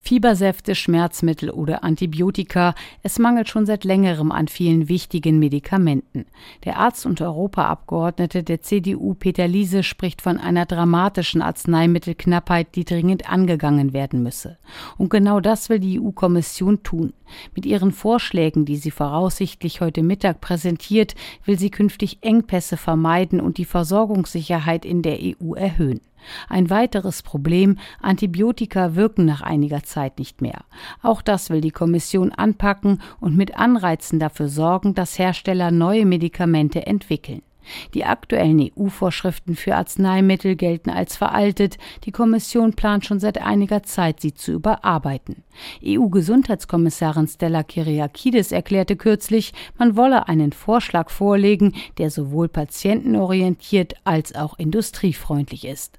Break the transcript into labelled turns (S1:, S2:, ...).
S1: Fiebersäfte, Schmerzmittel oder Antibiotika. Es mangelt schon seit längerem an vielen wichtigen Medikamenten. Der Arzt und Europaabgeordnete der CDU Peter Liese spricht von einer dramatischen Arzneimittelknappheit, die dringend angegangen werden müsse. Und genau das will die EU-Kommission tun. Mit ihren Vorschlägen, die sie voraussichtlich heute Mittag präsentiert, will sie künftig Engpässe vermeiden und die Versorgungssicherheit in der EU erhöhen. Ein weiteres Problem: Antibiotika wirken nach einiger Zeit nicht mehr. Auch das will die Kommission anpacken und mit Anreizen dafür sorgen, dass Hersteller neue Medikamente entwickeln. Die aktuellen EU-Vorschriften für Arzneimittel gelten als veraltet. Die Kommission plant schon seit einiger Zeit, sie zu überarbeiten. EU-Gesundheitskommissarin Stella Kyriakides erklärte kürzlich, man wolle einen Vorschlag vorlegen, der sowohl patientenorientiert als auch industriefreundlich ist.